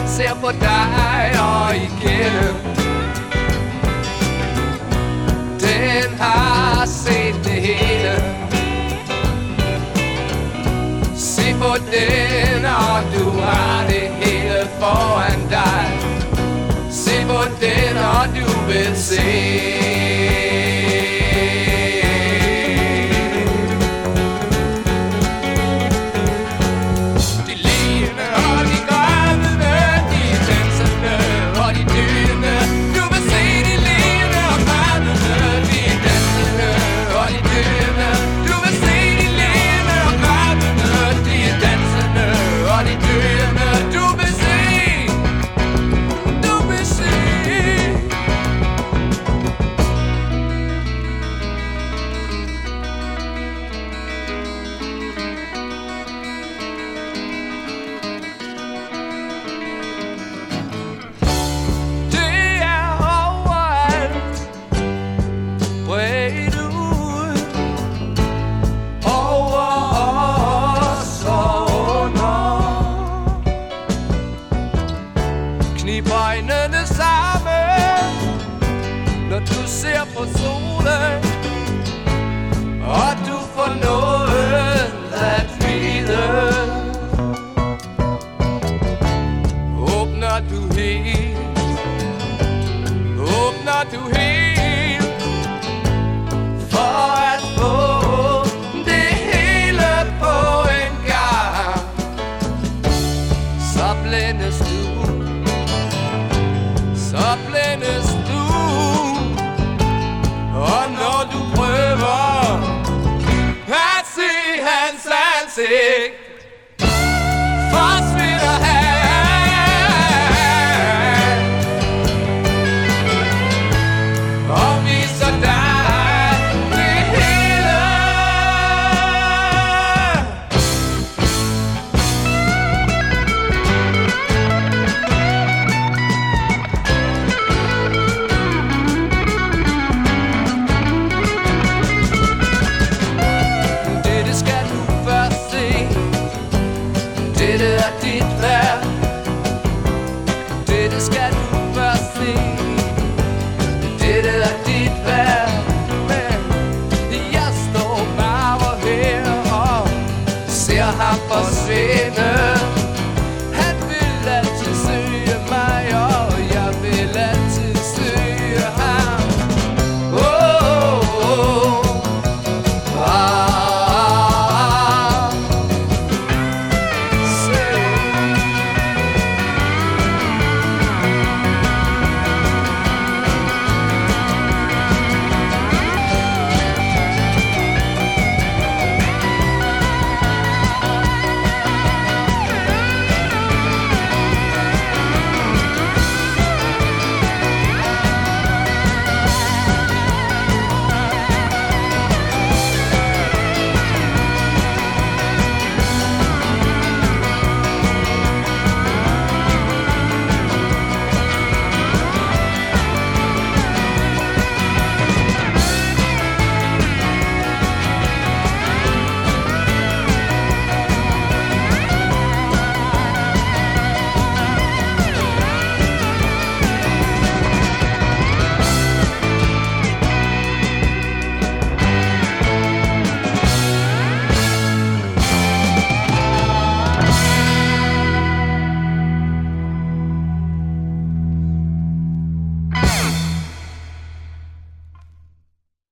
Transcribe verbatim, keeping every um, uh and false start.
ser på dig og igennem. Den har set det hele. Se på den, og du har det hele foran dig. Se på den, og du vil se. Knib øjnene sammen, når du ser på solen, og du får noget at vide. Åbner du helt, åbner du helt, for at få det hele på en gang, så blændes du. Så blændes du, og når du